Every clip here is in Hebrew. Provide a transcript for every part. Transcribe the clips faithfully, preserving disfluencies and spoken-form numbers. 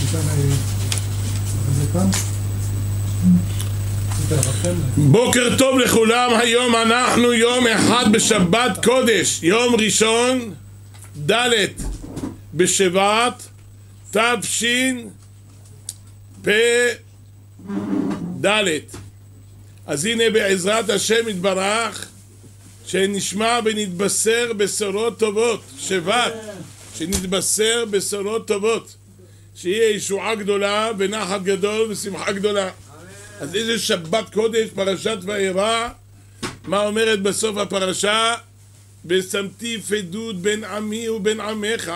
בוקר טוב לכולם. היום אנחנו יום אחד בשבת קודש, יום ראשון ד' בשבט תשפ"ד. אז הנה בעזרת השם יתברך שנשמע ונתבשר בשורות טובות, שבט שנתבשר בשורות טובות, שיהיה ישועה גדולה ונחת גדול ושמחה גדולה. אז איזה שבת קודש, פרשת וירא, מה אומרת בסוף הפרשה? ושמתי פדות בין עמי ובין עמך.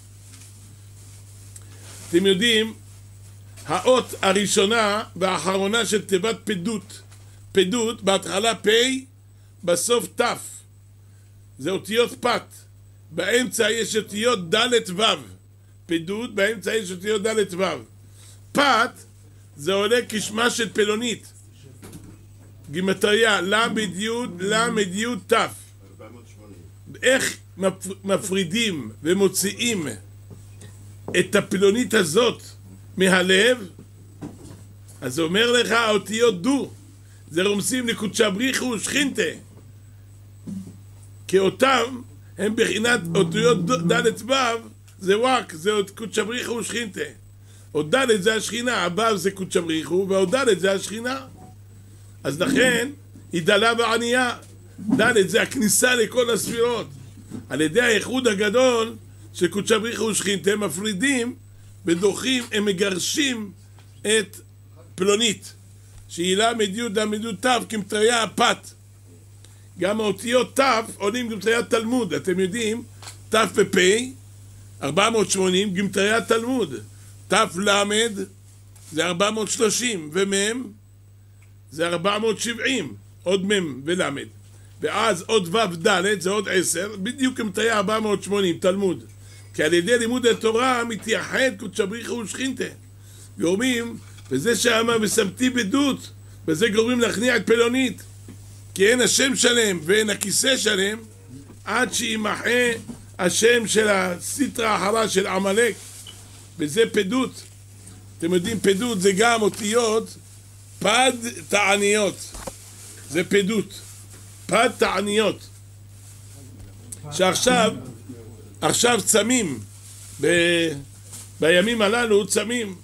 אתם יודעים, האות הראשונה והאחרונה של תיבת פדות, פדות בהתחלה פ' בסוף ת', זה אותיות פת, באמצע יש אותיות ד' ו', פדות באמצע יש אותיות ד' ו'. פת זה עולה כשמה של פלונית, גימטריה למד י' למד י' ת'. איך מפרידים ומוציאים את הפלונית הזאת מהלב? אז אומר לך האותיות דו, זה רומסים לקודשא בריחו ושכינתה, כי אותם הם בחינת אותיות ד' ו', זה וואק, זה קודשא בריחו ושכינתה. עוד ד' זה השכינה, הבא זה קודשא בריחו, ועוד ד' זה השכינה. אז לכן היא דלה וענייה. ד' זה הכניסה לכל הספירות. על ידי האיחוד הגדול של קודשא בריחו ושכינתה מפרידים ודוחים, הם מגרשים את פלונית שהיא למד י' למד י' ת' כמטריה הפת. גם האותיות ת' עולים כמטריה תלמוד. אתם יודעים, ת' ופ' ארבע מאות ושמונים גמטריה תלמוד, ת' למד זה ארבע מאות ושלושים ומם זה ארבע מאות ושבעים, עוד מם ולמד, ואז עוד ו' ד' זה עוד עשר, בדיוק כמטריה ארבע מאות ושמונים תלמוד. כי על ידי לימוד התורה מתייחד קודשא בריחו ושכינתה, גורמים וזה שמה ושמתי בדות, וזה גורמים להכניע את פלונית, כי אין השם שלם ואין הכיסא שלם עד שימחה השם של הסטרא אחרא של עמלק, וזה פדות. אתם יודעים, פדות זה גם אותיות פד תעניות, זה פדות, פד תעניות, שעכשיו עכשיו צמים ב... בימים הללו צמים.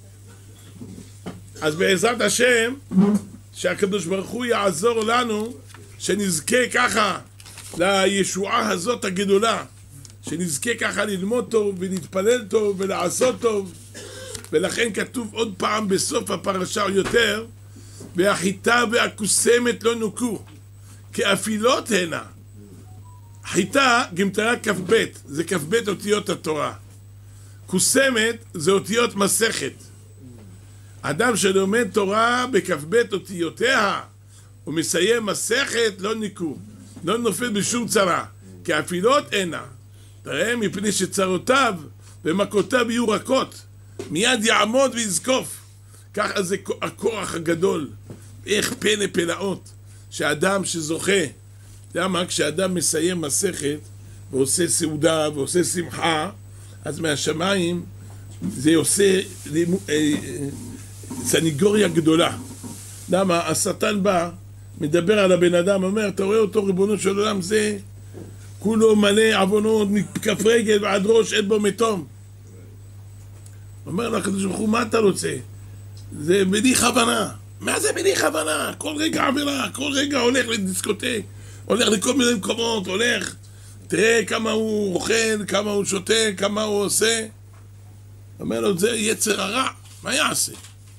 אז בעזרת השם שהקדוש ברוך הוא יעזור לנו שנזכה ככה לישועה הזאת הגדולה, שנזכה ככה ללמוד טוב ולהתפלל טוב ולעשות טוב. ולכן כתוב עוד פעם בסוף הפרשה יותר, והחיטה והקוסמת לא נוקו כאפילות הנה. חיטה גמטריה כ"ב, זה כ"ב אותיות התורה. קוסמת זה אותיות מסכת. אדם שלומד תורה בכ"ב אותיותיה ומסיים מסכת לא ניקו, לא נופל בשום צרה, כאפילות הנה. תראה, מפני שצרותיו ומכותיו יהיו רכות, מיד יעמוד ויזקוף. ככה זה הכוח הגדול. איך פלא פלאות שאדם שזוכה, למה? כשאדם מסיים מסכת ועושה סעודה ועושה שמחה, אז מהשמיים זה עושה סניגוריה גדולה. למה? השטן בא, מדבר על הבן אדם, אומר, אתה רואה אותו ריבונו של עולם, זה כולו מלא עוונות, מכף רגל ועד ראש, אין בו מתום. אומר לו הקדוש ברוך הוא, מה אתה רוצה? זה בלי כוונה. מה זה בלי כוונה? כל רגע עבירה, כל רגע הולך לדיסקוטק, הולך לכל מיני מקומות, הולך, תראה כמה הוא אוכל, כמה הוא שותה, כמה הוא עושה. אומר לו, זה יצר הרע, מה יעשה?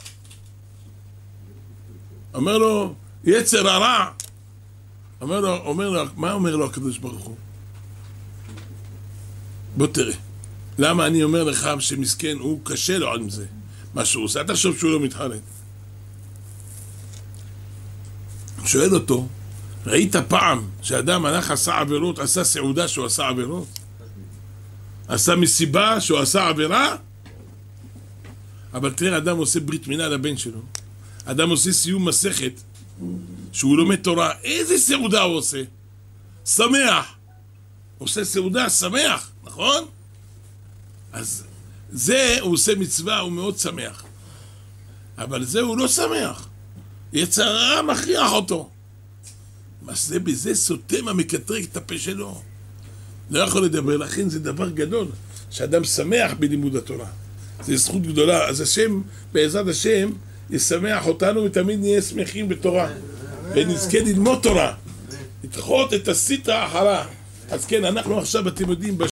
אומר לו, יצר הרע. אומר לו, אומר לו, מה אומר לו הקדוש ברוך הוא? בוא תראה, למה אני אומר לך שמסכן, הוא קשה לו עם זה, מה שהוא עושה, אתה חושב שהוא לא מתחרט. שואל אותו, ראית פעם שאדם הלך עשה עבירות, עשה סעודה שהוא עשה עבירות? עשה מסיבה שהוא עשה עבירה? אבל תראה, אדם עושה ברית מילה לבן שלו, אדם עושה סיום מסכת שהוא לומד תורה, איזה סעודה הוא עושה? שמח, עושה סעודה שמח, נכון? אז זה הוא עושה מצווה, הוא מאוד שמח. אבל זה הוא לא שמח. יצר הרע מכריח אותו. מה זה בזה סותם המקטרג את הפה שלו. לא יכול לדבר, לכן זה דבר גדול, שאדם שמח בלימוד התורה. זה זכות גדולה. אז השם, בעזרת השם, ישמח אותנו ותמיד נהיה שמחים בתורה. ונזכה ללמוד תורה. לדחות את הסטרה אחרה. אז כן, אנחנו עכשיו, אתם יודעים,